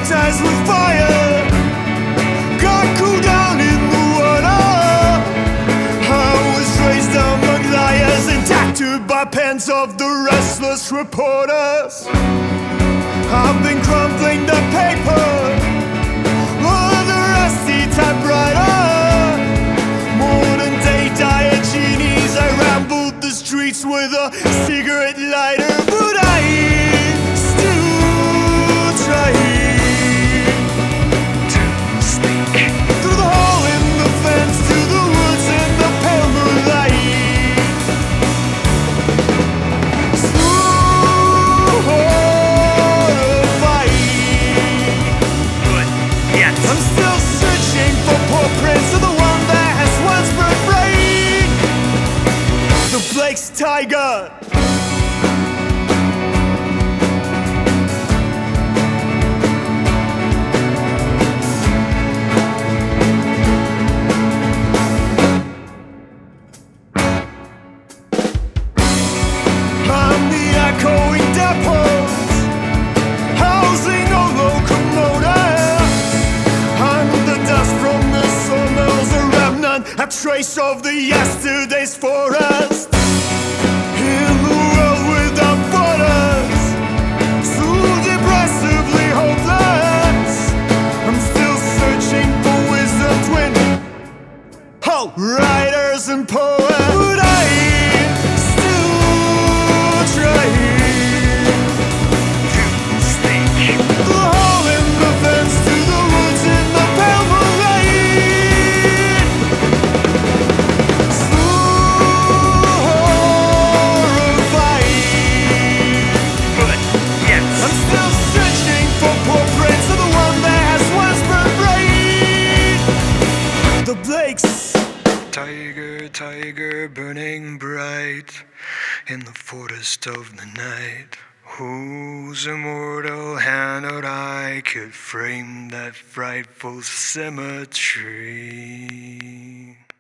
baptized with fire, got cooled down in the water. I was raised among liars and tattooed by pens of the restless reporters. I've been crumpling the paper on the rusty typewriter. Modern day Diogenes, I rambled the streets with a cigarette lighter, but I still trying to sneak through the hole in the fence to the woods in the pale moonlight. Through a fight, but yet I'm still searching for poor prints of the one that has once burned bright. The Blake's Tiger. I'm the echoing depots, housing all locomotives. I'm the dust from the sawmills, a remnant, a trace of the yesterday's forest. In the world without borders, so depressively hopeless, I'm still searching for wisdom's wind, writers and poets. But I'm still trying to sneak the hole in the fence to the woods in the pale moonlight. Horrified, but yet I'm still searching for poor prints of the one that has once burned bright. The Blakes. Tiger, tiger, burning bright in the forest of the night, whose immortal hand or eye could frame that frightful symmetry?